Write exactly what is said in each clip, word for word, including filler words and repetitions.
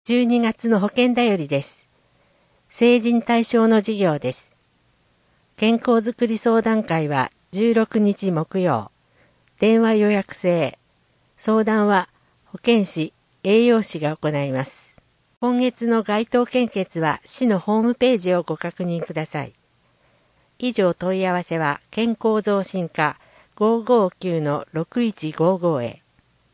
じゅうにがつの保険だよりです。成人対象の事業です。健康づくり相談会はじゅうろくにち木曜。電話予約制。相談は保健師、栄養士が行います。今月の該当献血は市のホームページをご確認ください。以上問い合わせは健康増進課 ごーごーきゅうのろくいちごーご へ。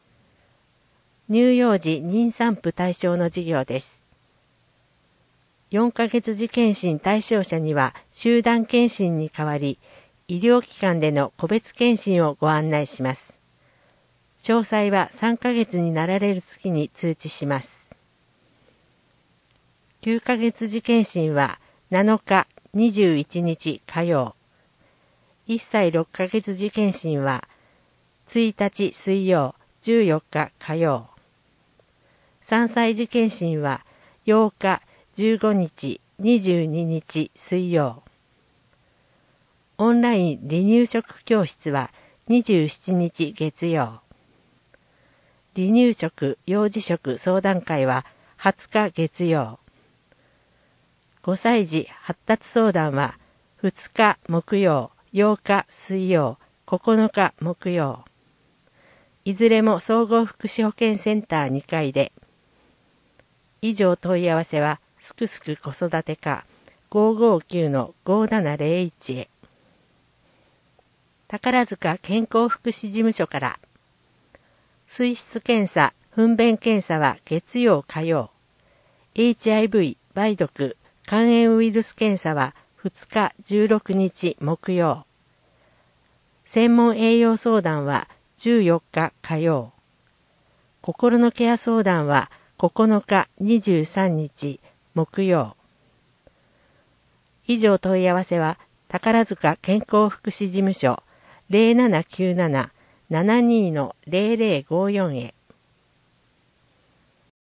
乳幼児妊産婦対象の事業です。よんかげつ時検診対象者には集団検診に代わり、医療機関での個別検診をご案内します。詳細はさんかげつになられる月に通知します。きゅうかげつ時検診はなのか、にじゅういちにち火曜。いっさいろっかげつ時検診はついたち水曜、じゅうよっか火曜。さんさい時検診はようか、じゅうごにち、にじゅうににち水曜。オンライン離乳食教室はにじゅうしちにち月曜。離乳食、幼児食相談会ははつか月曜。ごさい児発達相談はふつか木曜、ようか水曜、ここのか木曜。いずれも総合福祉保健センターにかいで。以上問い合わせはすくすく子育て課 ごーごーきゅうのごーななぜろいち へ。宝塚健康福祉事務所から。水質検査、糞便検査は月曜火曜。エイチアイブイ、梅毒、肝炎ウイルス検査はふつかじゅうろくにち木曜。専門栄養相談はじゅうよっか火曜。心のケア相談はここのかにじゅうさんにち木曜。以上問い合わせは宝塚健康福祉事務所 ゼロななきゅうなな ななにのゼロゼロごよん へ。